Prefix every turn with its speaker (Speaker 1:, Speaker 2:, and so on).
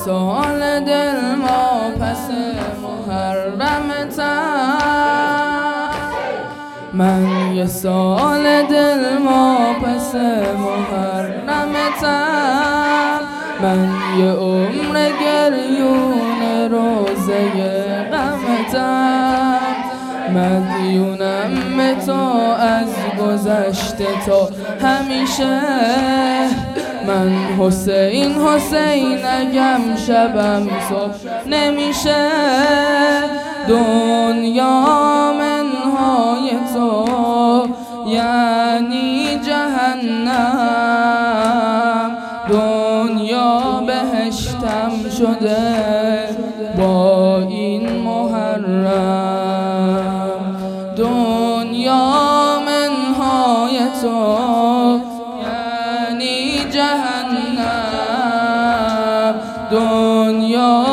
Speaker 1: سال دل ما پس محرمتم، من یه سال دل ما پس محرمتم، من یه عمر گریون روزه غمتم، مدیونم به تو از گذشته تا همیشه، من حسین اگم شبم صبح نمیشه، دنیا منهای تو یعنی جهنم، دنیا بهشتم شده با این محرم، دنیا منهای تو یعنی جهنم، دنیا